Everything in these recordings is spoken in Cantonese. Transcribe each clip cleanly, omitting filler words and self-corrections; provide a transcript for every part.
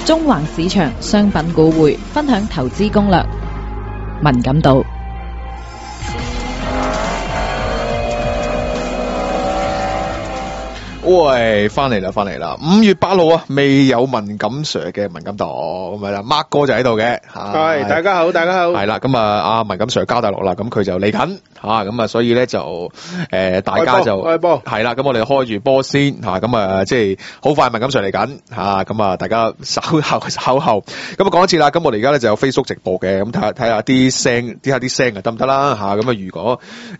中環市場商品股匯分享投資攻略，敏感度。 喂，翻嚟啦！5月8號啊，未有文錦 Sir 嘅文錦檔咁係啦，Mark 哥就喺度嘅。 係，大家好。 係啦，咁啊，阿文錦 Sir 交大陸啦，咁佢就嚟緊吓，咁啊，所以咧就大家就開波係啦，咁我哋開住波先吓，咁啊，即係好快文錦 Sir 嚟緊吓，咁啊，大家稍後。咁啊，講一次啦，咁我哋而家咧就有 Facebook 直播嘅，咁睇下啲聲啊得唔得啦吓，咁啊，如果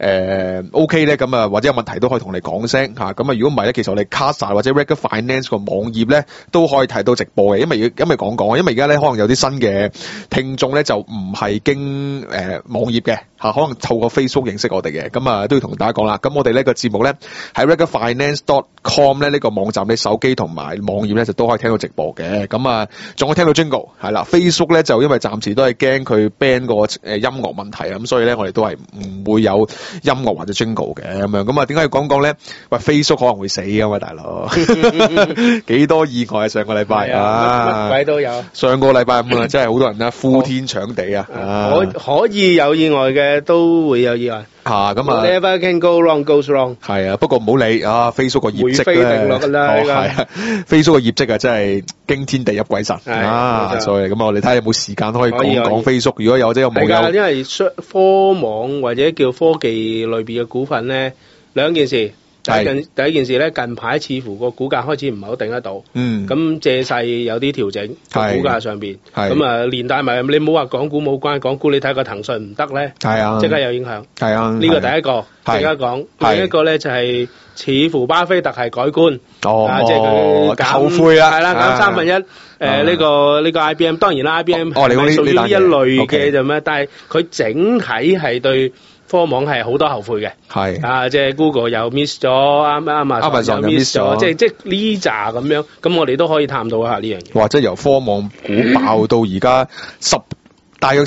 OK 咧，咁啊，或者有問題都可以同你講聲吓，咁啊，如果唔係咧，其實我哋 Casa 或者 Regular Finance 個網頁咧都可以睇到直播嘅，因為講，因為而家咧可能有啲新嘅聽眾咧就唔係經網頁嘅吓，可能透過 Facebook 認識我哋嘅，咁啊都要同大家講啦。咁我哋呢個節目咧喺 regularfinance.com 咧呢個網站，你手機同埋網頁咧就都可以聽到直播嘅，咁啊仲可以聽到 Jingle 係啦。Facebook 咧就因為暫時都係驚佢 ban 個音樂問題啊，咁所以咧我哋都係唔會有音樂或者 Jingle 嘅咁樣。咁啊點解要講咧？喂 Facebook 可能會死噶嘛，大佬幾多意外啊！上個禮拜乜鬼都有。 上個禮拜咁啊，真係好多人啦，呼天搶地啊！ 可以有意外嘅，都會有意外。 咁啊 Whatever can go wrong goes wrong。 係啊，不過唔好理啊 ，Facebook 個業績回飛定落㗎啦。 係啊 ，Facebook 個業績啊，真係驚天地泣鬼神啊！所以咁啊，我哋睇下有冇時間可以講 Facebook。如果有，即係有冇有？ 係㗎，因為科網或者叫科技類別嘅股份咧，兩件事。第一件事咧，近排似乎個股價開始唔係好頂得到，咁借勢有啲調整喺股價上邊，咁啊連帶埋你唔好話港股冇關，港股你睇個騰訊唔得咧，即刻有影響。係啊，呢個第一個，即刻講。另一個咧就係似乎巴菲特係改觀，即係佢後悔啦， 係啦，減1/3。呢個 IBM 當然啦 ，IBM 係屬於呢一類嘅啫咩？但係佢整體係對科網係好多後悔嘅，即係 Google 又 miss 咗，Amazon 又 miss 咗，即係呢扎咁樣，咁我哋都可以探討下呢樣嘢。 或者由科網股爆到而家大約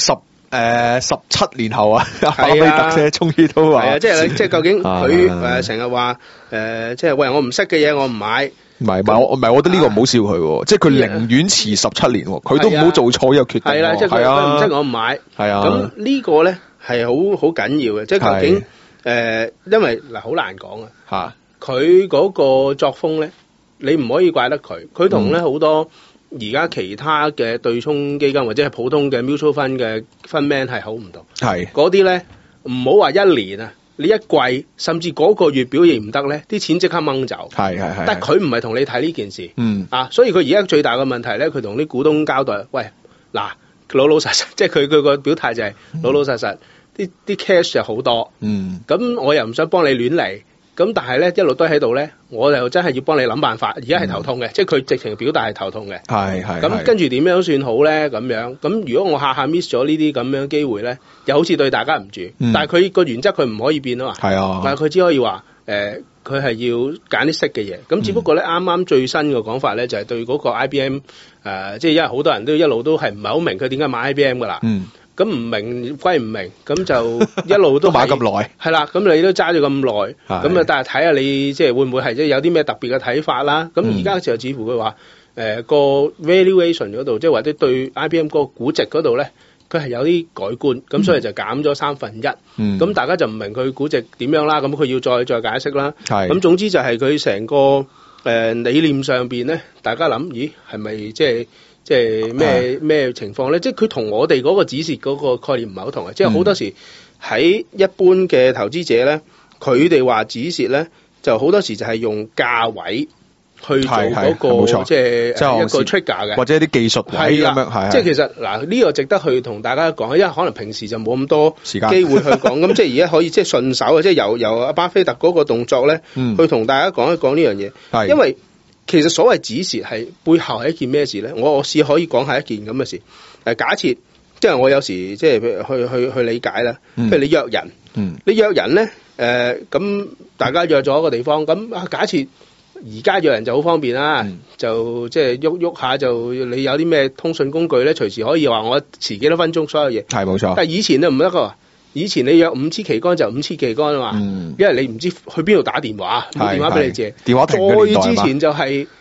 17年後啊，巴菲特啫，終於都話， 即係究竟佢成日話即係喂我唔識嘅嘢我唔買。 唔係，我覺得呢個唔好笑佢，即係佢寧願遲17年，佢都唔好做錯呢個決定。 係啦，即係佢唔識我唔買。係啊，咁呢個咧係好緊要嘅，即係究竟因為嗱好難講啊。佢嗰個作風咧，你唔可以怪得佢。佢同咧好多而家其他嘅對沖基金或者係普通嘅 mutual fund 嘅 fund man 係好唔同。係嗰啲咧唔好話1年啊。你一季甚至嗰個月表現唔得咧，啲錢即刻掹走。係。但係佢唔係同你睇呢件事。所以佢而家最大嘅問題咧，佢同啲股東交代，喂，嗱，老實，即係佢個表態就係老實，啲 cash 就好多。咁我又唔想幫你亂嚟。咁但係咧一路都喺度咧，我就真係要幫你諗辦法。而家係頭痛嘅，即係佢直情表達係頭痛嘅。咁跟住點樣算好咧？咁樣咁如果我下 miss 咗呢啲咁樣機會咧，又好似對大家唔住。但係佢個原則佢唔可以變啊嘛。但係佢只可以話佢係要揀啲識嘅嘢。咁只不過咧啱啱最新嘅講法咧就係對嗰個 IBM 即係因為好多人都一路都係唔係好明佢點解買 IBM 噶啦。咁唔明歸唔明，咁就一路都買咁耐， 係啦。咁你都揸咗咁耐，咁啊，但係睇下你即係會唔會係即係有啲咩特別嘅睇法啦？咁而家就似乎佢話個 valuation 嗰度，即係或者對 IBM 個估值嗰度咧，佢係有啲改觀，咁所以就減咗1/3。咁大家就唔明佢估值點樣啦，咁佢要再解釋啦。咁總之就係佢成個理念上邊咧，大家諗，咦係咪即係咩情況咧？即係佢同我哋嗰個止蝕嗰個概念唔係好同嘅。即係好多時喺一般嘅投資者咧，佢哋話止蝕咧，就好多時就係用價位去做嗰個即係一個 trigger 嘅， 或者一啲技術位咁樣。 即係其實嗱呢個值得去同大家講，因為可能平時就冇咁多時間機會去講。咁即係而家可以即係順手啊，即係由阿巴菲特嗰個動作咧，去同大家講一講呢樣嘢。因為其實所謂止蝕係背後係一件咩事咧？我試可以講係一件咁嘅事。假設即係我有時即係去理解啦。譬如你約人，你約人咧，咁大家約咗一個地方，咁假設而家約人就好方便啦，就即係喐下就你有啲咩通訊工具咧，隨時可以話我遲幾多分鐘所有嘢。係冇錯。但係以前都唔得噶。以前你約5次期竿就5次期竿啊嘛，因為你唔知去邊度打電話，冇電話俾你借。電話停嘅年代嘛。再之前就係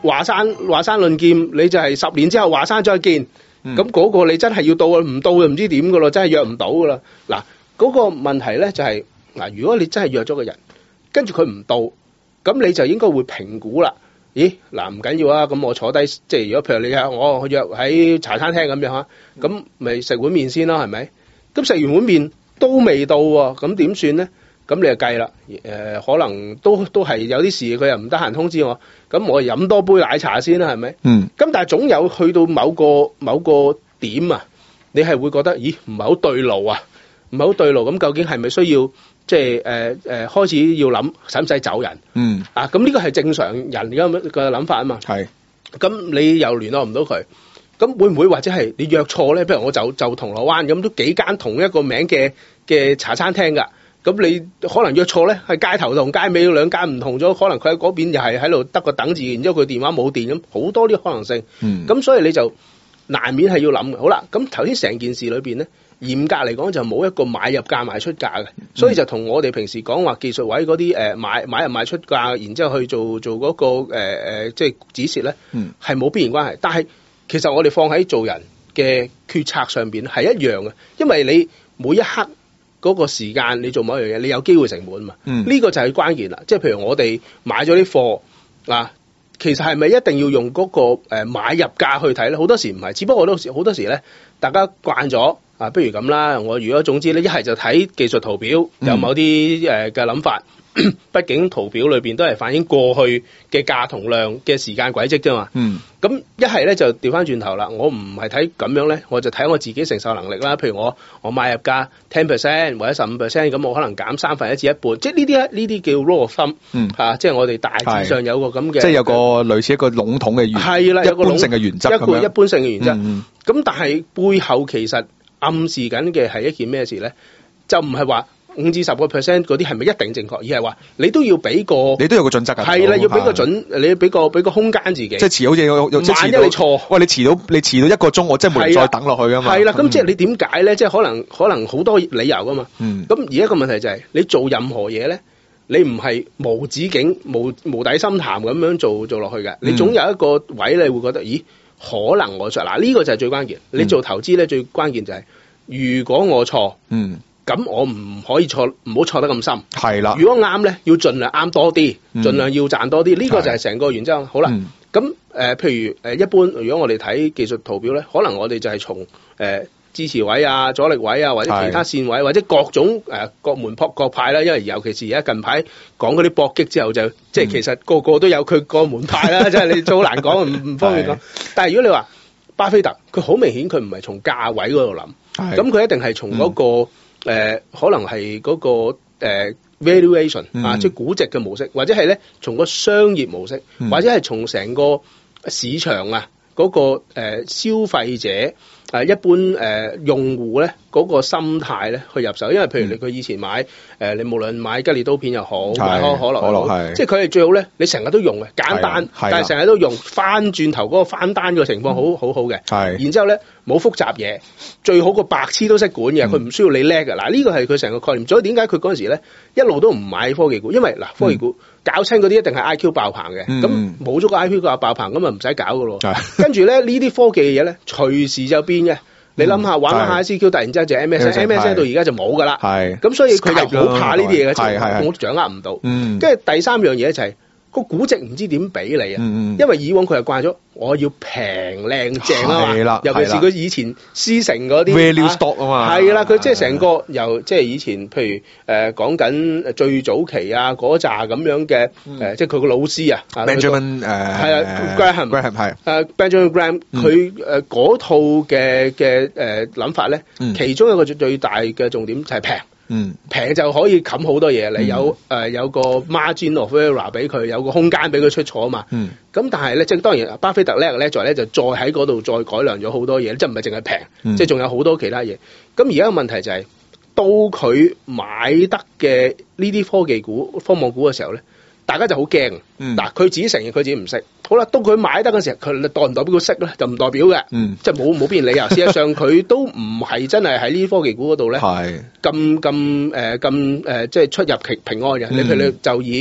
華山論劍，你就係10年之後華山再見。咁嗰個你真係要到啊，唔到就唔知點噶啦，真係約唔到噶啦。嗱，嗰個問題咧就係嗱，如果你真係約咗個人，跟住佢唔到，咁你就應該會評估啦。咦，嗱唔緊要啊，咁我坐低，即係如果譬如你我約喺茶餐廳咁樣嚇，咁咪食碗麵先啦，係咪？咁食完碗麵都未到喎，咁點算咧？咁你就計啦，可能都係有啲事，佢又唔得閒通知我，咁我飲多杯奶茶先啦，係咪？咁但係總有去到某個點啊，你係會覺得，咦，唔係好對路啊，唔係好對路，咁究竟係咪需要即係開始要諗使唔使走人？咁呢個係正常人嘅諗法啊嘛。係，咁你又聯絡唔到佢，咁會唔會或者係你約錯咧？譬如我就銅鑼灣咁，都幾間同一個名嘅茶餐廳㗎。咁你可能約錯咧，係街頭同街尾兩間唔同咗，可能佢喺嗰邊又係喺度得個等字，然之後佢電話冇電咁，好多啲可能性。咁所以你就難免係要諗嘅。好啦，咁頭先成件事裏邊咧，嚴格嚟講就冇一個買入價賣出價嘅，所以就同我哋平時講話技術位嗰啲買入賣出價，然之後去做嗰個即係止蝕咧，係冇必然關係。但係其實我哋放喺做人嘅決策上邊係一樣嘅，因為你每一刻嗰個時間你做某一樣嘢，你有機會成本嘛？呢個就係關鍵啦。即係譬如我哋買咗啲貨啊，其實係咪一定要用嗰個買入價去睇咧？好多時唔係，只不過好多時咧，大家慣咗啊，不如咁啦。我如果總之咧，一係就睇技術圖表，有某啲嘅諗法。畢竟圖表裏邊都係反映過去嘅價同量嘅時間軌跡啫嘛。咁一係咧就調翻轉頭啦，我唔係睇咁樣咧，我就睇我自己承受能力啦。譬如我買入價 10% 或者15%，咁我可能減1/3至1半，即係呢啲叫 rule of thumb。即係我哋大致上有個咁嘅， 即係有個類似一個籠統嘅原則，係啦，有個一般性嘅原則， 一般性嘅原則。咁但係背後其實暗示緊嘅係一件咩事咧？就唔係話5至10%嗰啲係咪一定正確？而係話你都要俾個，你都有個準則㗎。係啦，要俾個準，你要俾個空間自己。即係遲好似有萬一你錯，喂，你遲到1個鐘，我真係冇人再等落去㗎嘛。係啦，咁即係你點解咧？即係可能好多理由㗎嘛。咁而一個問題就係你做任何嘢咧，你唔係無止境、無底深潭咁樣做落去嘅。你總有一個位你會覺得，咦？可能我錯嗱，呢個就係最關鍵。你做投資咧，最關鍵就係如果我錯，咁我唔可以錯，唔好錯得咁深。係啦，如果啱咧，要盡量啱多啲，盡量要賺多啲。呢個就係成個原則。好啦，咁譬如一般，如果我哋睇技術圖表咧，可能我哋就係從支持位啊、阻力位啊，或者其他線位，或者各種各門各派啦。因為尤其是而家近排講嗰啲搏擊之後，就即係其實個個都有佢個門派啦。即係你都好難講，唔方便講。但係如果你話巴菲特，佢好明顯佢唔係從價位嗰度諗，咁佢一定係從嗰個。可能係嗰個valuation 即係估值嘅模式，或者係咧從個商業模式，或者係從成個市場啊嗰個消費者一般用戶咧嗰個心態咧去入手，因為譬如佢以前買你無論買吉列刀片又好，買可樂又好，即係佢係最好咧，你成日都用嘅簡單，但係成日都用翻轉頭嗰個翻單嘅情況好好嘅，然之後咧冇複雜嘢，最好個白痴都識管嘅，佢唔需要你叻嘅。嗱，呢個係佢成個概念。所以點解佢嗰陣時咧一路都唔買科技股？因為嗱，科技股搞清嗰啲一定係 IQ 爆棚嘅，咁冇咗個 IQ 爆棚，咁啊唔使搞噶咯。跟住咧呢啲科技嘅嘢咧，隨時就變嘅。你諗下玩下 ICQ，突然之間就 MSN 到而家就冇噶啦。咁所以佢又好怕呢啲嘢嘅情況，我都掌握唔到。跟住第三樣嘢就係個估值唔知點俾你啊，因為以往佢係慣咗我要平靚正啊嘛，尤其是佢以前獅城嗰啲 value stock 啊嘛， 係啦，佢即係成個由即係以前譬如講緊最早期啊嗰扎咁樣嘅即係佢個老師啊 Benjamin 係啊 Graham 係Benjamin Graham 佢嗰套嘅諗法咧，其中一個最大嘅重點就係平。平就可以冚好多嘢，你有個 margin of error 俾佢，有個空間俾佢出錯啊嘛。咁但係咧，即係當然巴菲特叻在咧，就再喺嗰度再改良咗好多嘢，即係唔係淨係平，即係仲有好多其他嘢。咁而家個問題就係，到佢買得嘅呢啲科技股、科網股嘅時候咧，大家就好驚。嗱，佢自己承認佢自己唔識。好啦，當佢買得嘅時候，佢代唔代表佢識咧？就唔代表嘅。即係冇必然理由。事實上，佢都唔係真係喺呢啲科技股嗰度咧，咁即係出入平安嘅。你譬如你就以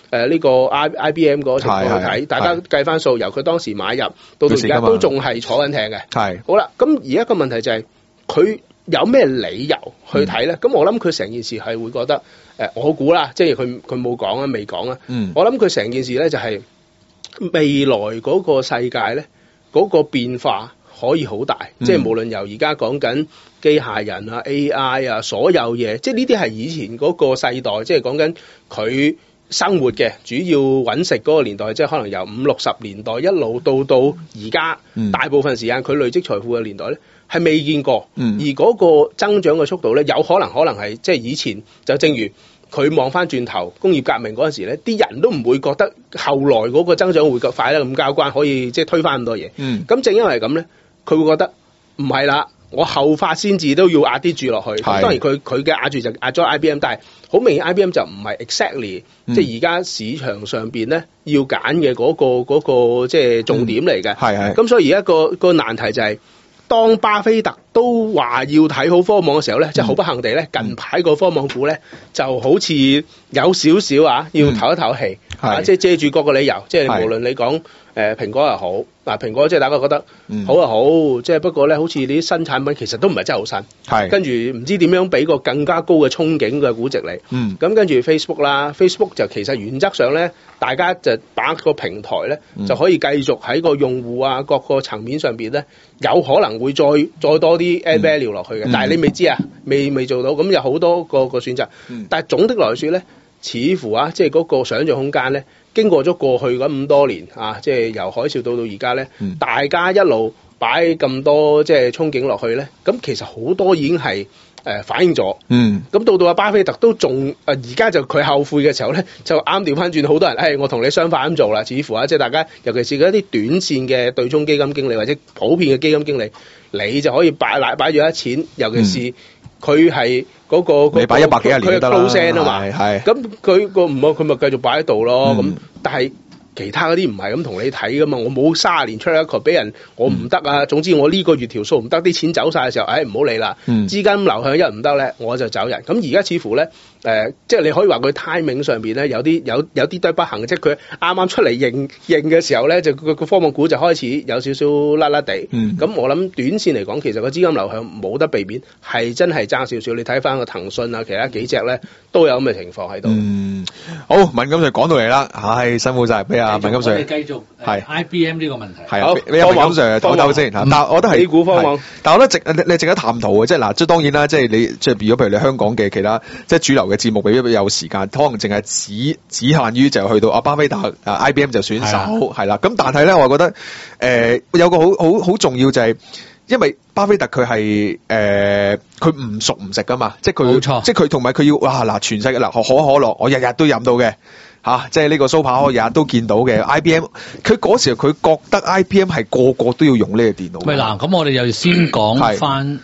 呢個 IBM 嗰個情況去睇，大家計翻數，由佢當時買入到而家都仲係坐緊艇嘅。係好啦，咁而家個問題就係佢有咩理由去睇咧？咁我諗佢成件事係會覺得我估啦，即係佢冇講啊，未講啊。我諗佢成件事咧就係未來嗰個世界咧嗰個變化可以好大，即係無論由而家講緊機械人啊、AI 啊，所有嘢，即係呢啲係以前嗰個世代，即係講緊佢生活嘅主要揾食嗰個年代，即係可能由50-60年代一路到而家，大部分時間佢累積財富嘅年代咧，係未見過。而嗰個增長嘅速度咧，有可能係即係以前就正如佢望翻轉頭工業革命嗰陣時咧，啲人都唔會覺得後來嗰個增長會快得咁交關，可以即係推翻咁多嘢。咁正因為咁咧，佢會覺得唔係啦。我後發先至都要壓啲注落去，當然佢嘅壓住就壓咗 IBM， 但係好明顯 IBM 就唔係 exactly，即係而家市場上邊咧要揀嘅嗰個即係重點嚟嘅。咁所以而家個難題就係，當巴菲特都話要睇好科網嘅時候咧，即係好不幸地咧，近排個科網股咧就好似有少少要唞一唞氣，即係借住各個理由，即係無論你講蘋果又好。嗱，蘋果即係大家覺得好就好，即係不過咧，好似你啲新產品其實都唔係真係好新，跟住唔知點樣俾個更加高嘅憧憬嘅估值你。咁跟住 Facebook 啦 ，Facebook 就其實原則上咧，大家就把握個平台咧，就可以繼續喺個用戶啊各個層面上邊咧，有可能會再多啲 add value 落去嘅。但係你未知啊，未做到，咁有好多個選擇。但係總的來說咧，似乎即係嗰個想像空間咧。經過咗過去咁多年啊，即係由海嘯到而家咧，大家一路擺咁多即係憧憬落去咧，咁其實好多已經係反映咗。咁到阿巴菲特都仲而家就佢後悔嘅時候咧，就啱調翻轉，好多人我同你相反咁做啦。似乎即係大家，尤其是嗰啲短線嘅對沖基金經理或者普遍嘅基金經理，你就可以擺咗一錢，尤其是佢係嗰個你擺100幾廿年都得啦， 佢係 close end 啊嘛，咁佢咪繼續擺喺度咯。咁但係其他嗰啲唔係咁同你睇噶嘛，我冇30年出一個俾人，我唔得啊。總之我呢個月條數唔得，啲錢走晒嘅時候，唔好理啦。資金流向一唔得咧，我就走人。咁而家似乎咧，即係你可以話佢 timing 上邊咧有啲都不幸，即係佢啱啱出嚟認嘅時候咧，就個科網股就開始有少少甩甩地。咁我諗短線嚟講，其實個資金流向冇得避免，係真係爭少少。你睇翻個騰訊啊，其他幾隻咧都有咁嘅情況喺度。 好，敏感就講到嚟啦，辛苦晒俾阿敏感 Sir。 我哋繼續係 IBM 呢個問題。 係俾阿敏感 Sir 唞唞先。但係我覺得係 A 股科網， 但係我覺得你值得探討嘅，即係嗱，即係當然啦，即係你即係如果譬如你香港嘅其他即係主流嘅節目，未必有時間，可能淨係只限於就去到阿巴菲特IBM 就選手係啦。咁但係咧，我覺得有個好重要就係。因為巴菲特佢係佢唔熟唔食噶嘛，即係佢，即係佢同埋佢要哇嗱，全世界嗱可樂我日日都飲到嘅即係呢個蘇跑我日日都見到嘅 IBM， 佢嗰時佢覺得 IBM 係個個都要用呢個電腦。 咪嗱，咁我哋又先講翻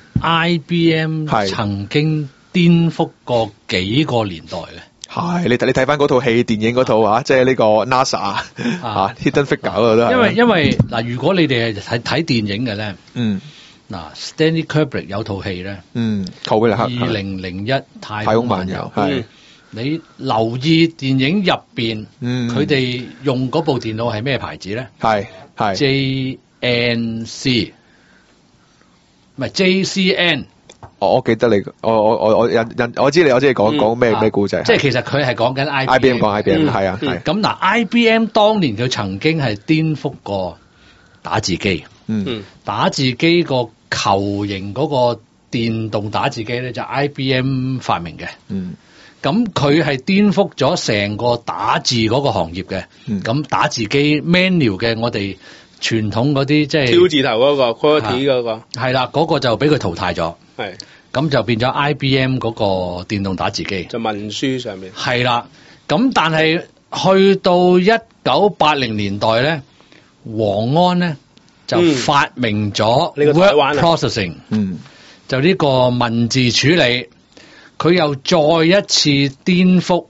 IBM 曾經顛覆過幾個年代嘅。 係你睇翻嗰套戲電影嗰套即係呢個 NASA Hidden Figure 嗰度都係。 因為嗱，如果你哋係睇電影嘅咧，嗱 Stanley Kubrick 有套戲咧，2001太空漫遊，你留意電影入邊，佢哋用嗰部電腦係咩牌子咧？係 JNC， 唔係 JCN。 我記得你，我知你講咩故仔。 即係其實佢係講緊 IBM 講 IBM 係啊係。 咁嗱 IBM 當年佢曾經係顛覆過打字機。打字機個球形嗰個電動打字機咧就 IBM 發明嘅。咁佢係顛覆咗成個打字嗰個行業嘅。咁打字機 manual 嘅我哋傳統嗰啲即係挑字頭嗰個 QWERTY 嗰個係啦，嗰個就俾佢淘汰咗。 係， 咁就變咗 IBM 嗰個電動打字機， 就文書上面係啦。咁但係去到1980年代咧，黃安咧就發明咗 word processing，就呢個文字處理，佢又再一次顛覆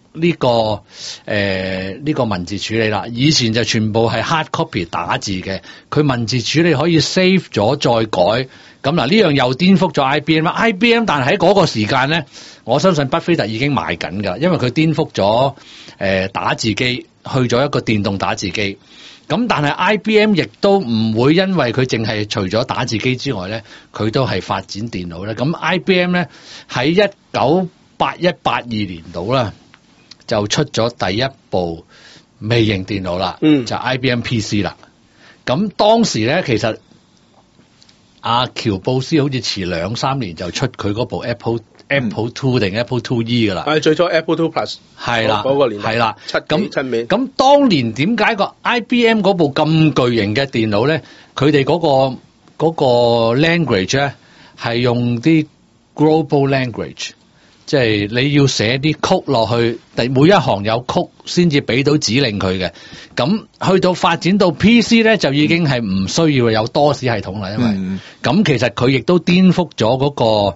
呢個文字處理啦。以前就全部係 hard copy 打字嘅，佢文字處理可以 save 咗再改。咁嗱，呢樣又顛覆咗 IBM，但係喺嗰個時間咧，我相信巴菲特已經賣緊㗎，因為佢顛覆咗打字機，去咗一個電動打字機。咁但係 IBM 亦都唔會因為佢淨係除咗打字機之外咧，佢都係發展電腦咧。咁 IBM 咧喺1981-82年度啦，就出咗第一部微型電腦啦，就 IBM PC 啦。咁當時咧，其實阿喬布斯好似遲2-3年就出佢嗰部 Apple II 定 Apple IIe 噶啦。 最初 Apple II Plus 係啦， 嗰個年代係啦， 七面。 咁當年點解個 IBM 嗰部咁巨型嘅電腦咧，佢哋嗰個 language 咧係用啲 global language， 即係你要寫啲曲落去，每一行有曲先至俾到指令佢嘅。咁去到發展到 PC 咧，就已經係唔需要有多士系統啦，因為咁其實佢亦都顛覆咗嗰個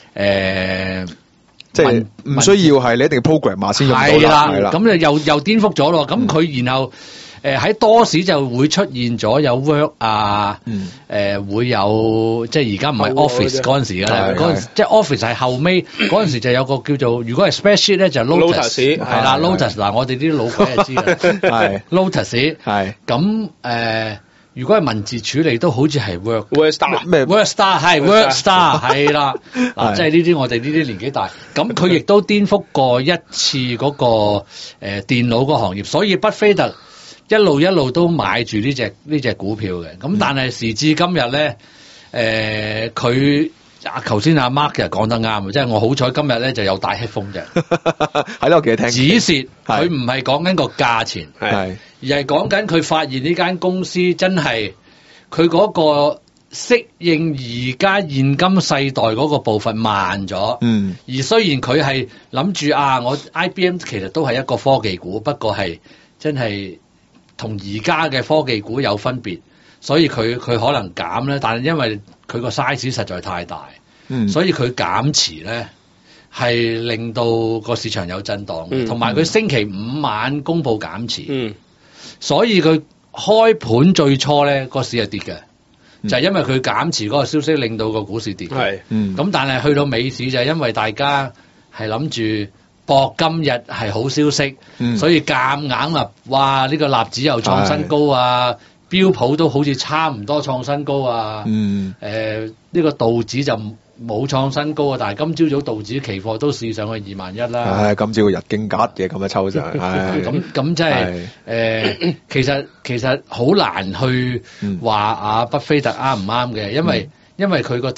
即係唔需要係你一定 program 碼先用到啦。係啦， 咁又顛覆咗咯。咁佢然後喺多士就會出現咗有 Word 啊，會有即係而家唔係 Office 嗰陣時㗎啦，嗰陣即係 Office 係後尾嗰陣時就有個叫做，如果係 spreadsheet 咧就 Lotus 係啦 Lotus 嗱，我哋啲老鬼就知啦，係 Lotus 係咁如果係文字處理都好似係 WordStar 咩 WordStar 係 WordStar 係啦，嗱即係呢啲我哋呢啲年紀大，咁佢亦都顛覆過一次嗰個電腦個行業，所以巴菲特一路都買住呢隻股票嘅。咁但係時至今日咧，佢頭先阿 Mark 又講得啱，即係我好彩今日咧就有帶 headphone 啫， 喺度記得聽。 止蝕佢唔係講緊個價錢，係而係講緊佢發現呢間公司真係佢嗰個適應而家現今世代嗰個步伐慢咗。而雖然佢係諗住我 IBM 其實都係一個科技股，不過係真係同而家嘅科技股有分別，所以佢可能減咧，但係因為佢個 size 實在太大，所以佢減持咧係令到個市場有震盪，同埋佢星期五晚公佈減持，所以佢開盤最初咧個市係跌嘅，就係因為佢減持嗰個消息令到個股市跌嘅。咁但係去到尾市就係因為大家係諗住博今日係好消息，所以夾硬啦，哇！呢個納指又創新高啊，標普都好似差唔多創新高啊。呢個道指就冇創新高啊，但係今朝早道指期貨都試上去21,000啦。 今朝個日經吉嘅咁樣抽上， 咁即係其實好難去話巴菲特啱唔啱嘅，因為佢個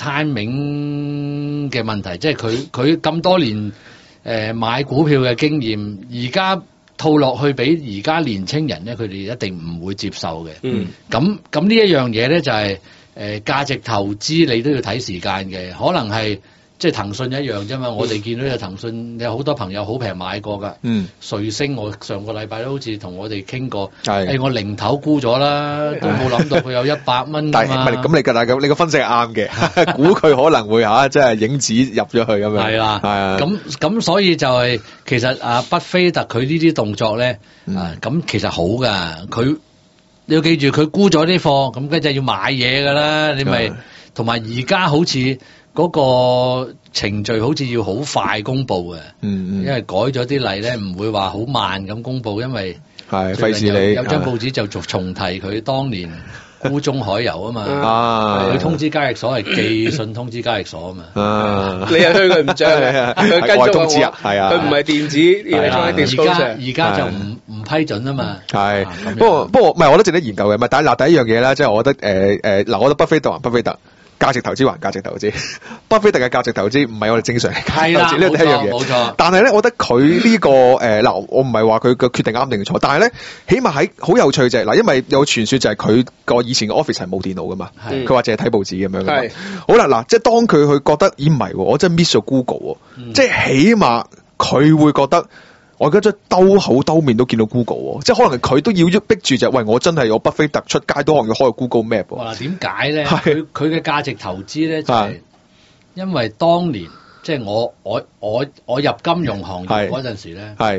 timing 嘅問題，即係佢咁多年買股票嘅經驗，而家套落去俾而家年青人咧，佢哋一定唔會接受嘅。咁呢一樣嘢咧就係價值投資，你都要睇時間嘅，可能係即係騰訊一樣啫嘛。我哋見到有騰訊有好多朋友好平買過㗎。瑞星我上個禮拜都好似同我哋傾過，我零頭沽咗啦，都冇諗到佢有100蚊㗎嘛。 咁你個分析係啱嘅，估佢可能會即係影子入咗去咁樣。係啦，係啊。 咁所以就係其實巴菲特佢呢啲動作咧，咁其實好㗎，佢。你要記住，佢沽咗啲貨，咁跟住要買嘢㗎啦。你咪同埋而家好似嗰個程序好似要好快公佈嘅，因為改咗啲例咧，唔會話好慢咁公佈，因為費事你有張報紙就重提佢當年沽中海油啊嘛，佢通知交易所係寄信通知交易所啊嘛， 你又推佢唔漲，佢跟蹤通知啊，係啊， 佢唔係電子， 而家就唔批准啊嘛。 係，不過唔係，我都值得研究嘅。唔係，但係第一樣嘢咧，即係我覺得我覺得巴菲特價值投資還價值投資，巴菲特嘅價值投資唔係我哋正常嘅價值投資，呢個第一樣嘢。冇錯。但係咧，我覺得佢呢個我唔係話佢嘅決定啱定錯，但係咧，起碼喺好有趣就係因為有傳說就係佢個以前嘅 office 係冇電腦噶嘛，佢話淨係睇報紙咁樣。係。好啦，即係當佢去覺得唔係，我真係 miss 咗 Google 喎，即係起碼佢會覺得。我而家真兜口兜面都見到 Google 喎，即係可能佢都要逼住就喂，我真係有巴菲特出街都可能要開個 Google Map 喎。嗱，點解咧？佢嘅價值投資咧就係因為當年即係我入金融行業嗰陣時咧，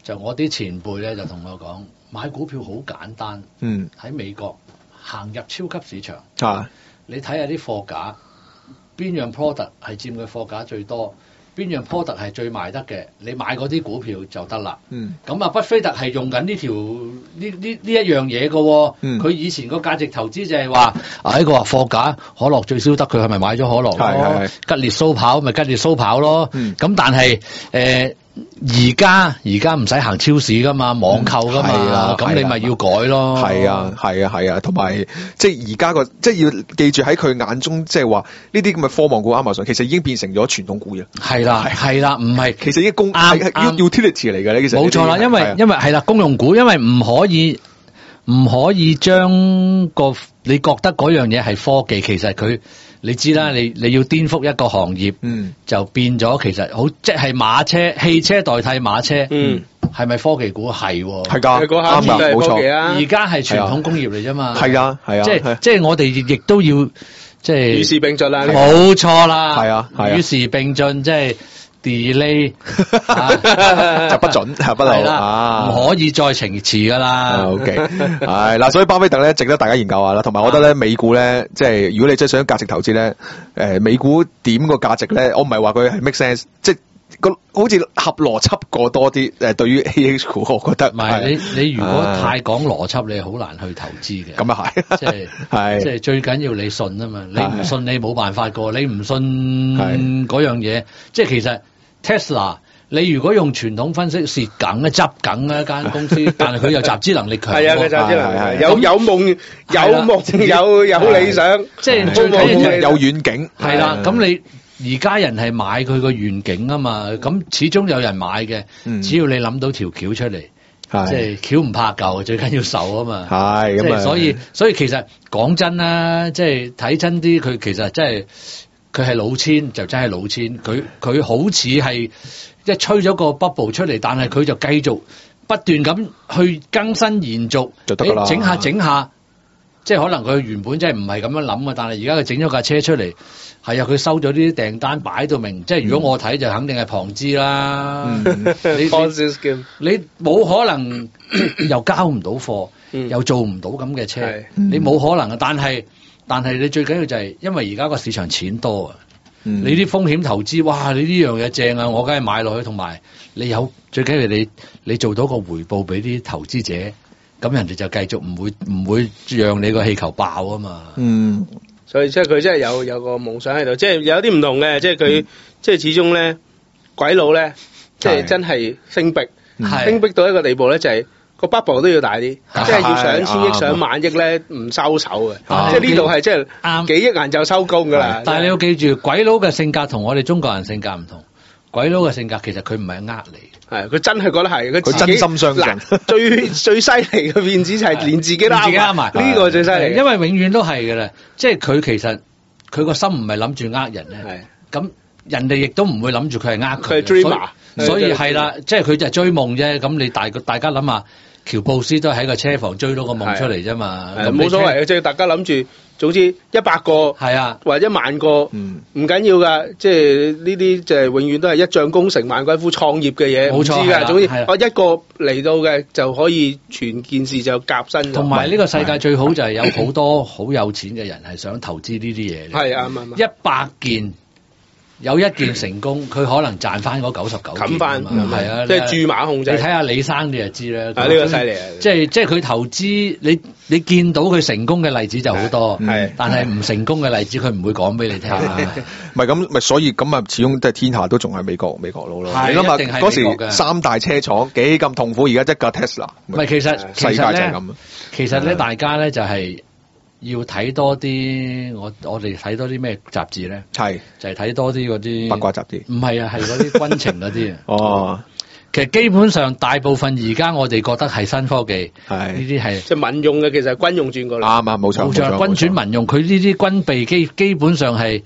就我啲前輩咧就同我講，買股票好簡單。喺美國行入超級市場，你睇下啲貨架，邊樣 product 係佔佢貨架最多，邊樣 product 係最賣得嘅，你買嗰啲股票就得啦。咁啊，巴菲特係用緊呢條呢一樣嘢嘅。佢以前個價值投資就係話，呢個貨架可樂最少得，佢係咪買咗可樂？係吉列蘇跑咪吉列蘇跑咯。咁但係而家唔使行超市噶嘛，網購噶嘛，咁你咪要改咯。係啊，同埋即係而家即係要記住喺佢眼中，即係話呢啲咁嘅科網股 Amazon 其實已經變成咗傳統股嘅。係啦，唔係其實已經utility 嚟嘅咧，其實冇錯啦，因為係啦，公用股，因為唔可以將你覺得嗰樣嘢係科技，其實你知啦，你要顛覆一個行業，就變咗其實好，即係汽車代替馬車，係咪科技股？係㗎，啱㗎，冇錯。而家係傳統工業嚟啫嘛，係啊，即係我哋亦都要即係與時並進啦，冇錯啦，係啊，與時並進，即係 delay 就不準，不留啦，唔可以再遲噶啦。OK， 係嗱，所以巴菲特咧值得大家研究下啦。同埋，我覺得咧美股咧，即係如果你真係想價值投資咧，美股點個價值咧，我唔係話佢係 make sense， 即係好似合邏輯過多啲。對於 AH 股，我覺得唔係你如果太講邏輯，你好難去投資嘅。咁啊係，即係最緊要你信啊嘛。你唔信你冇辦法過，你唔信嗰樣嘢，即係其實。Tesla， 你如果用傳統分析蝕梗咧執梗咧間公司，但係佢又集資能力強，係啊，佢集資能力有夢有理想，即係最緊要有遠景，係啦。咁你而家人係買佢個願景啊嘛，咁始終有人買嘅，只要你諗到條橋出嚟，即係橋唔怕舊，最緊要受啊嘛。係咁啊，所以其實講真啦，即係睇真啲，佢其實真係。佢係老千就真係老千，佢好似係即係吹咗個 bubble 出嚟，但係佢就繼續不斷咁去更新延續，就得㗎啦。整下，即係可能佢原本真係唔係咁樣諗嘅，但係而家佢整咗架車出嚟，係啊，佢收咗啲訂單擺到明，即係如果我睇就肯定係旁支啦。你冇可能又交唔到貨，又做唔到咁嘅車，你冇可能嘅，但係你最緊要就係，因為而家個市場錢多啊，你啲風險投資，哇！你呢樣嘢正啊，我梗係買落去，同埋你有最緊要你做到個回報俾啲投資者，咁人哋就繼續唔會讓你個氣球爆啊嘛。所以即係佢真係有個夢想喺度，即係有啲唔同嘅，即係佢即係始終咧鬼佬咧，即係真係升逼到一個地步咧，就係。個 bubble 都要大啲，即係要上千億、上萬億咧，唔收手嘅。即係呢度係即係幾億銀就收工噶啦。但係你要記住，鬼佬嘅性格同我哋中國人性格唔同。鬼佬嘅性格其實佢唔係呃你，係佢真係覺得係，佢真心相信。最犀利嘅騙子就係連自己都呃埋，呢個最犀利。因為永遠都係嘅啦，即係佢其實佢個心唔係諗住呃人咧，咁人哋亦都唔會諗住佢係呃佢。佢係 dreamer，所以係啦，即係佢就係追夢啫。咁你大家諗下。喬布斯都係喺個車房追到個夢出嚟啫嘛，咁冇所謂嘅，即係大家諗住，總之100個係啊，或者1萬個，唔緊要噶，即係呢啲就係永遠都係一將功成萬骨枯創業嘅嘢，冇錯噶，總之我一個嚟到嘅就可以全件事就夾身。同埋呢個世界最好就係有好多好有錢嘅人係想投資呢啲嘢，係啊，100件。有一件成功，佢可能賺翻嗰99件，冚翻係啊，即係注碼控制。你睇下李生你就知啦。呢個犀利啊！即係佢投資，你見到佢成功嘅例子就好多，但係唔成功嘅例子佢唔會講俾你聽。唔係咁，咪所以咁啊，始終都係天下都仲係美國佬咯。你諗下嗰時3大車廠幾咁痛苦，而家一架 Tesla。唔係，其實世界就係咁。其實咧，大家咧就係。要睇多啲，我哋睇多啲咩雜誌咧？係就係睇多啲嗰啲八卦雜誌。唔係啊，係嗰啲軍情嗰啲。哦，其實基本上大部分而家我哋覺得係新科技，係呢啲係即係民用嘅，其實係軍用轉過嚟。啱啊，冇錯，軍轉民用，佢呢啲軍備基本上係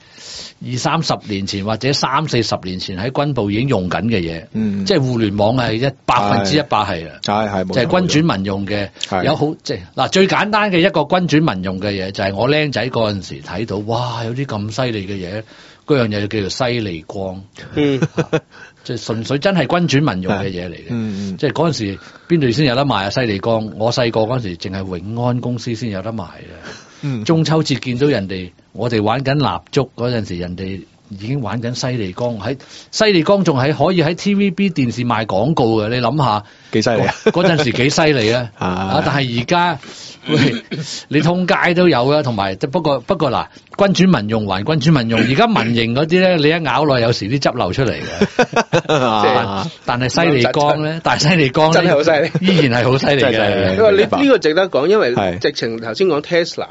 20-30年前或者30-40年前喺軍部已經用緊嘅嘢。即係互聯網係100%係啊，係就係軍轉民用嘅。有好即係嗱，最簡單嘅一個軍轉民用嘅嘢就係我僆仔嗰陣時睇到，哇！有啲咁犀利嘅嘢，嗰樣嘢叫做犀利光。 即係純粹真係軍轉民用嘅嘢嚟嘅。即係嗰陣時邊度先有得賣啊？西利江，我細個嗰陣時淨係永安公司先有得賣嘅。中秋節見到人哋，我哋玩緊蠟燭嗰陣時，人哋已經玩緊西利江，喺西利江仲係可以喺 TVB 電視賣廣告嘅，你諗下幾犀利啊！ 嗰陣時幾犀利啊！但係而家喂，你通街都有啊，同埋不過嗱，軍轉民用還軍轉民用，而家民營嗰啲咧，你一咬落有時啲汁流出嚟嘅。但係西利江咧，但係西利江真係好犀利， 依然係好犀利嘅。 因為你呢個值得講，因為直情頭先講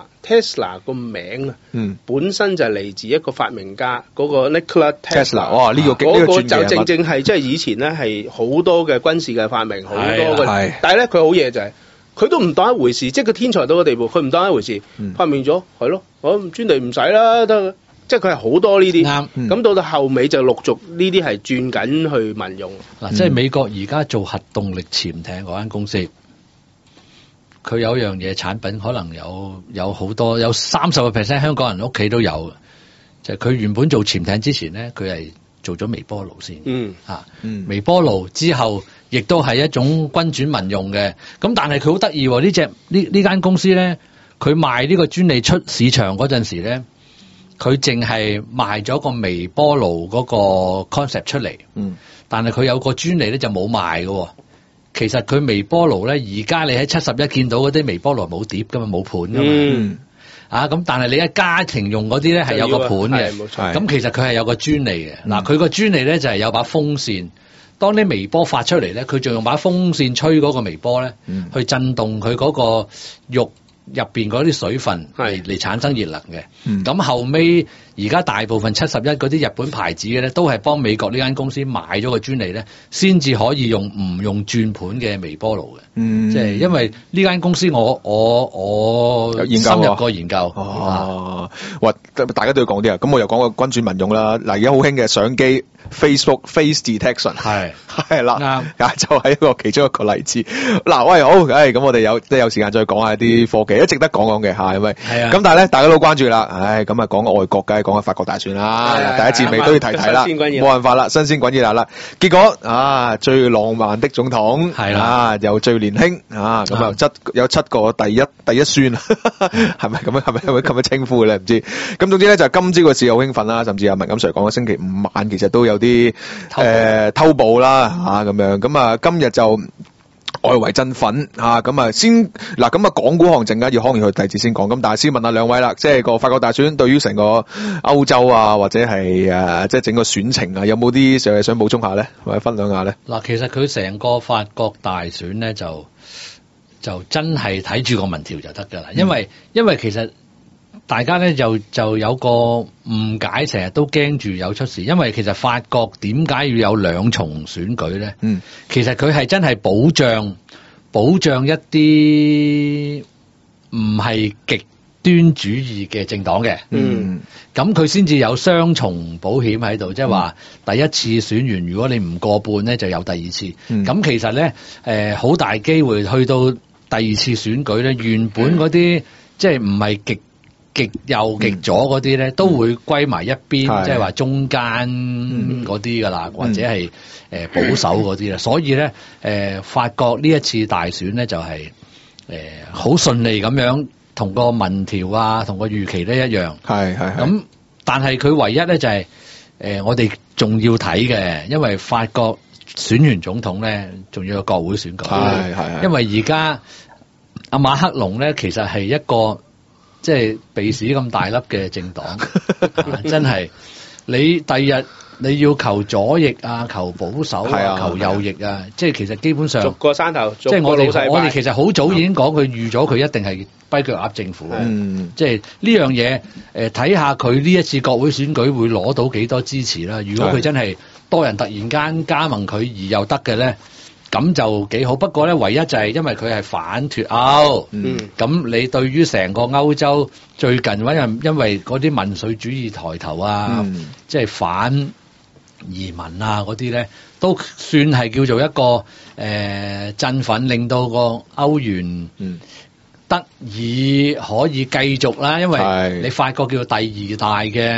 Tesla 個名啊，本身就係嚟自一個發明家嗰個 Nikola Tesla。 哇！呢個嗰個就正係即係以前咧係好多嘅軍事嘅發明，好多嘅。但係咧佢好嘢就係佢都唔當一回事，即係佢天才到個地步，佢唔當一回事，發明咗係咯，我專利唔使啦，得。即係佢係好多呢啲，咁到後尾就陸續呢啲係轉緊去民用。 嗱，即係美國而家做核動力潛艇嗰間公司。佢有樣嘢產品可能有好多，有30% 香港人屋企都有嘅，就係佢原本做潛艇之前咧，佢係做咗微波爐先，微波爐之後亦都係一種軍轉民用嘅。咁但係佢好得意喎，呢間公司咧，佢賣呢個專利出市場嗰陣時咧，佢淨係賣咗個微波爐嗰個 concept 出嚟，但係佢有個專利咧就冇賣嘅。其實佢微波爐咧，而家你喺71見到嗰啲微波爐冇碟噶嘛，冇盤噶嘛，咁但係你喺家庭用嗰啲咧係有個盤嘅，咁其實佢係有個專利嘅。嗱，佢個專利咧就係有把風扇，當啲微波發出嚟咧，佢仲用把風扇吹嗰個微波咧，去震動佢嗰個肉入邊嗰啲水分嚟產生熱能嘅。咁後尾而家大部分71嗰啲日本牌子嘅咧，都係幫美國呢間公司買咗個專利咧，先至可以用唔用轉盤嘅微波爐嘅。即係因為呢間公司我深入過研究。 哇！大家都要講啲啊。咁我又講個軍轉民用啦。嗱，而家好興嘅相機 Facebook Face Detection 係啦，就係一個其中一個例子。嗱，喂，好，咁我哋有時間再講下啲科技，都值得講講嘅嚇，係咪？係啊。咁但係咧，大家都關注啦。咁啊講個外國梗係講下法國大選啦。第一節尾都要提啦，冇辦法啦，新鮮滾熱辣啦。結果最浪漫的總統係啦，又最年輕咁有7個第一孫，係咪咁樣稱呼咧？唔知。咁總之咧就今朝個市好興奮啦，甚至阿文錦 Sir 講星期5晚其實都有啲偷步啦咁樣。咁今日就外圍振奮咁先嗱，咁港股行情要康要去第二節先講。咁但係先問下兩位啦，即係個法國大選對於成個歐洲或者係即係整個選情有冇啲想補充下咧，或者分享下咧？嗱， 其實佢成個法國大選咧就真係睇住個民調就得噶啦，因為其實大家咧就有個誤解，成日都驚住有出事，因為其實法國點解要有2重選舉咧？其實佢係真係保障一啲唔係極端主義嘅政黨嘅，咁佢先至有雙重保險喺度，即係話第一次選完，如果你唔過半咧，就有第二次。咁其實咧，好大機會去到第二次選舉咧，原本嗰啲即係唔係極右極左嗰啲咧，都會歸埋一邊，即係話中間嗰啲噶啦，或者係保守嗰啲啦。所以咧，法國呢一次大選咧就係好順利咁樣，同個民調同個預期咧一樣。咁，但係佢唯一咧就係我哋仲要睇嘅，因為法國選完總統咧，仲要有國會選舉。因為而家阿馬克龍咧，其實係一個即係鼻屎咁大粒嘅政黨，真係你第日你要求左翼求保守求右翼即係其實基本上逐個山頭， 即係我哋其實好早已經講佢預咗佢一定係跛腳鴨政府，即係呢樣嘢睇下佢呢一次國會選舉會攞到幾多支持啦。如果佢真係多人突然間加盟佢而又得嘅咧，咁就幾好。不過咧，唯一就係因為佢係反脫歐，咁你對於成個歐洲最近因為嗰啲民粹主義抬頭即係反移民嗰啲咧，都算係叫做一個振奮，令到個歐元得以可以繼續啦。因為你法國叫做第2大嘅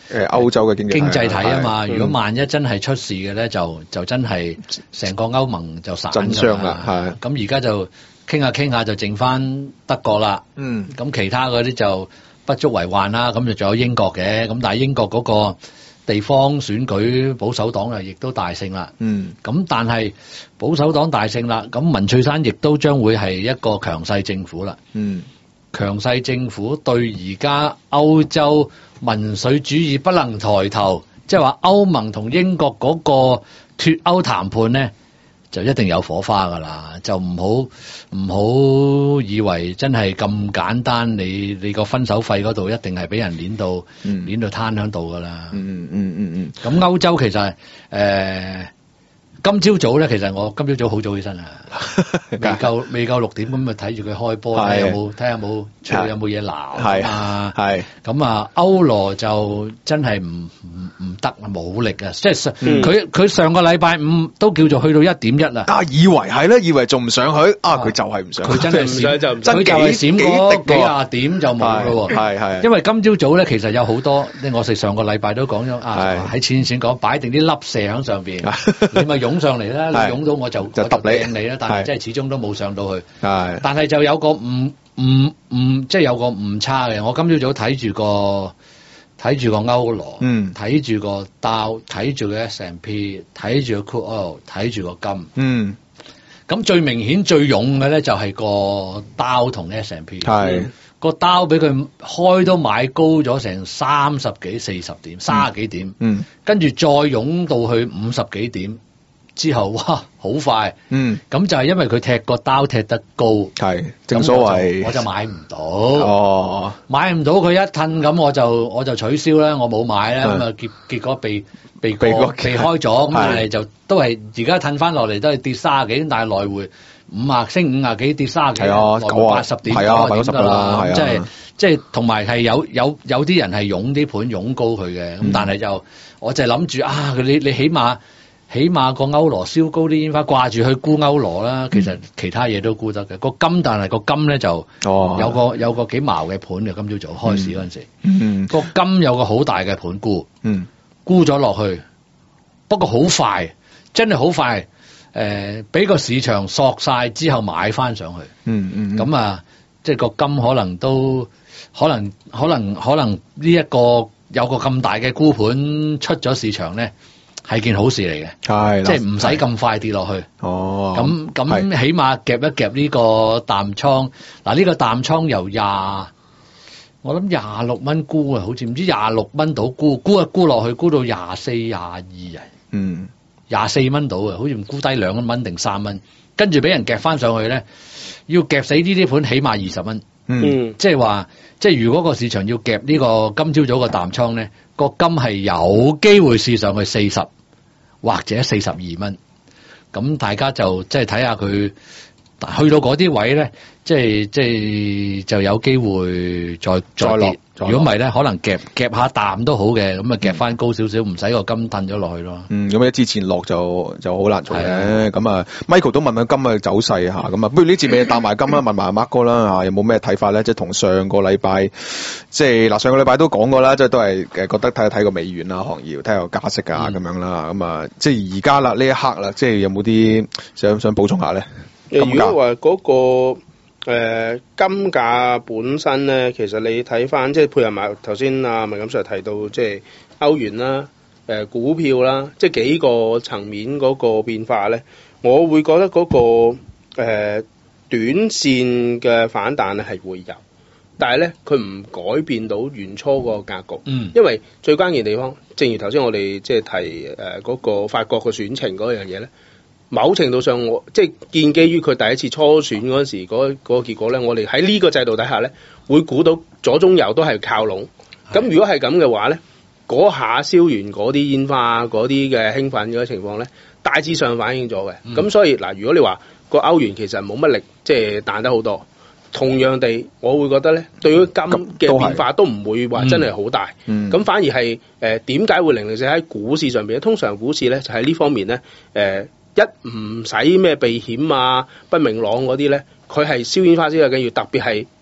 歐洲嘅經濟體啊嘛。如果萬一真係出事嘅咧，就真係成個歐盟就散震傷啦。係咁而家就傾下就剩翻德國啦。咁其他嗰啲就不足為患啦。咁就仲有英國嘅，咁但係英國嗰個地方選舉保守黨啊，亦都大勝啦。咁但係保守黨大勝啦，咁文翠珊亦都將會係一個強勢政府啦。強勢政府對而家歐洲民粹主義不能抬頭，即係話歐盟同英國嗰個脫歐談判咧，就一定有火花噶啦，就唔好以為真係咁簡單，你個分手費嗰度一定係俾人攣到攤喺度噶啦。咁歐洲其實今朝早咧，其實我今朝早好早起身啊，未夠6點咁咪睇住佢開波，睇下有冇嘢鬧啊。咁啊，歐羅就真係唔得啊，冇力啊，即係佢上個禮拜五都叫做去到1.1啦。 以為係咧，以為仲唔上去啊？佢就係唔上， 佢真係閃就唔上，佢就係閃嗰幾廿點就冇咯。係因為今朝早咧，其實有好多，我哋上個禮拜都講咗喺前線講擺定啲粒射喺上邊，你咪湧上嚟啦，你湧到我就揼你啦，但係即係始終都冇上到去。但係就有個即係有個誤差嘅。我今朝早睇住個歐羅，睇住個道，睇住個 S&P， 睇住個 crude oil， 睇住個金。咁最明顯最勇嘅咧就係個道同 S&P。個道俾佢開都買高咗成30幾40點，30幾點，跟住再湧到去50幾點之後，哇，好快，咁就係因為佢踢個道踢得高， 正所謂我就買唔到，買唔到佢一褪咁，我就取消啦，我冇買啦，咁啊結果被開咗，咁但係就都係而家褪翻落嚟都係跌30幾，但係來回升50幾，跌30幾，來回80點90點㗎啦，即係同埋係有啲人係湧啲盤湧高佢嘅，咁但係就我就係諗住你起碼個歐羅燒高啲煙花，掛住去沽歐羅啦。其實其他嘢都沽得嘅。個金，但係個金咧就有個幾矛嘅盤嘅。今朝早開市嗰陣時，個金有個好大嘅盤沽，沽咗落去。不過好快，真係好快。俾個市場索晒之後買翻上去。咁啊，即係個金可能都可能呢一個有個咁大嘅沽盤出咗市場咧。係件好事嚟嘅，即係唔使咁快跌落去。咁起碼夾一夾呢個淡倉。嗱，呢個淡倉由我諗26蚊沽啊，好似唔知26蚊到沽一沽落去，沽到24、22啊。24蚊到啊，好似唔沽低2蚊定3蚊，跟住俾人夾翻上去咧，要夾死呢啲盤起碼20蚊。即係話，即係如果個市場要夾呢個今朝早個淡倉咧，個金係有機會試上去40。或者42蚊，咁大家就即係睇下佢去到嗰啲位咧，即係就有機會再跌。如果唔係咧，可能夾下淡都好嘅，咁啊夾翻高少少，唔使個金褪咗落去咯。 咁一之前落就好難做嘅。咁啊 ，Michael 都問下金嘅走勢嚇，咁啊，不如呢節尾搭埋金啦，問埋 Mark 哥啦嚇，有冇咩睇法咧？即係同上個禮拜，即係上個禮拜都講過啦，即係都係覺得睇個美元啦，行業睇下個加息啊咁樣啦。咁啊，即係而家啦，呢一刻啦，即係有冇啲想補充下咧？ 如果話嗰個金價本身咧，其實你睇翻即係配合埋頭先阿文錦 Sir 提到，即係歐元啦、股票啦，即係幾個層面嗰個變化咧，我會覺得嗰個短線嘅反彈咧係會有，但係咧佢唔改變到原初個格局。因為最關鍵地方，正如頭先我哋即係提嗰個法國嘅選情嗰樣嘢咧。某程度上，我即係建基於佢第一次初選嗰陣時嗰個結果咧，我哋喺呢個制度底下咧，會估到左中右都係靠攏。咁如果係咁嘅話咧，嗰下燒完嗰啲煙花、嗰啲嘅興奮嗰啲情況咧，大致上反映咗嘅。咁所以嗱，如果你話個歐元其實冇乜力，即係彈得好多，同樣地，我會覺得咧，對於金嘅變化都唔會話真係好大。咁反而係點解會零零舍喺股市上邊咧？通常股市咧就喺呢方面咧一唔使咩避險啊、不明朗嗰啲咧，佢係燒煙花燒得緊要，特別係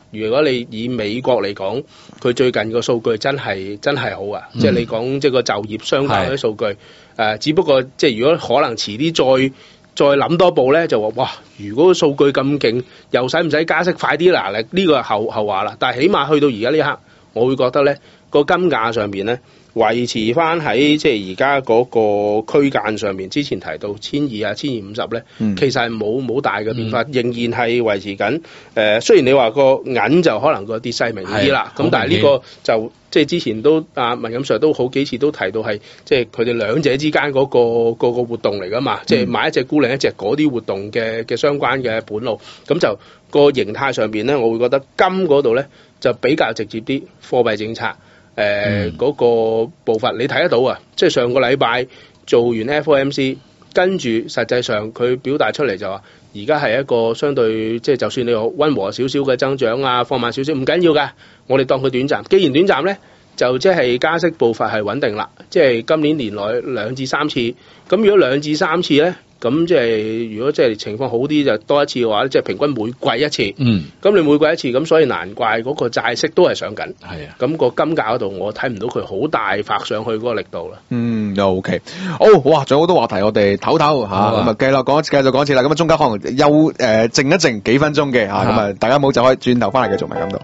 如果你以美國嚟講，佢最近個數據真係好啊！即係你講即係個就業相關嘅數據，只不過即係如果可能遲啲再諗多步咧，就話哇，如果數據咁勁，又使唔使加息快啲啦？呢個係後話啦。但係起碼去到而家呢刻，我會覺得咧個金價上邊咧維持翻喺即係而家嗰個區間上面，之前提到1200啊、1250咧，其實係冇大嘅變化，仍然係維持緊。雖然你話個銀就可能個跌勢明啲啦，咁但係呢個就即係之前都文錦 Sir 都好幾次都提到係即係佢哋兩者之間嗰個活動嚟噶嘛，即係買一隻沽另一隻嗰啲活動嘅相關嘅盤路，咁就個形態上邊咧，我會覺得金嗰度咧就比較直接啲，貨幣政策。嗰個步伐你睇得到啊！即係上個禮拜做完 FOMC， 跟住實際上佢表達出嚟就話，而家係一個相對即係就算你溫和少少嘅增長啊，放慢少少唔緊要㗎，我哋當佢短暫。既然短暫咧，就即係加息步伐係穩定啦。即係今年年內2至3次，咁如果2至3次咧，咁即係如果即係情況好啲就多一次嘅話，即係平均每季一次。咁你每季一次，咁所以難怪嗰個債息都係上緊。係啊，咁個金價嗰度我睇唔到佢好大發上去嗰個力度啦。 又 OK。好，哇，仲有好多話題，我哋唞唞嚇，咁啊繼續講一次啦。咁啊中間可能休靜一靜幾分鐘嘅嚇，咁啊大家唔好走開，轉頭翻嚟繼續喺度。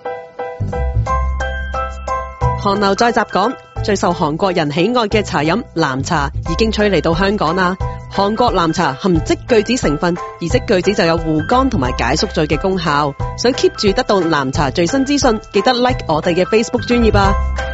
韓流再集講，最受韓國人喜愛嘅茶飲藍茶已經吹嚟到香港啦。韓國藍茶含積聚酯成分，而積聚酯就有護肝同埋解宿醉嘅功效。想 keep 住得到藍茶最新資訊，記得 like 我哋嘅 Facebook 專頁啊！